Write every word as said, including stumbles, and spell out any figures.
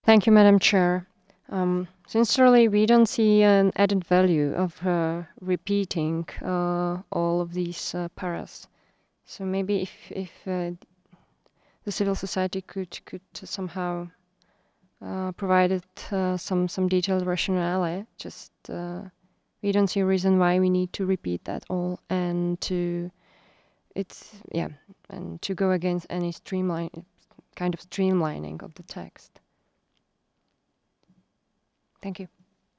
Thank you, Madam Chair. Um, sincerely, we don't see an added value of uh, repeating uh, all of these uh, paras. So maybe if if uh, the civil society could could somehow uh, provide it, uh, some some detailed rationale, just uh, we don't see a reason why we need to repeat that all and to it's yeah and to go against any streamline kind of streamlining of the text. Thank you.